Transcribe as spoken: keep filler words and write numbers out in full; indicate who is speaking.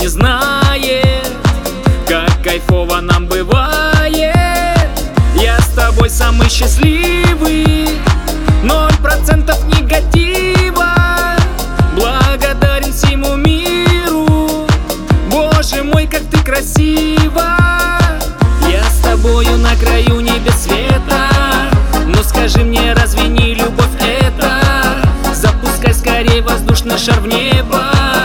Speaker 1: не знает, как кайфово нам бывает. Я с тобой самый счастливый, ноль процентов негатива. Благодарен всему миру, Боже мой, как ты красива. Я с тобою на краю небес света, но скажи мне, разве не любовь это? Запускай скорей воздушный шар в небо.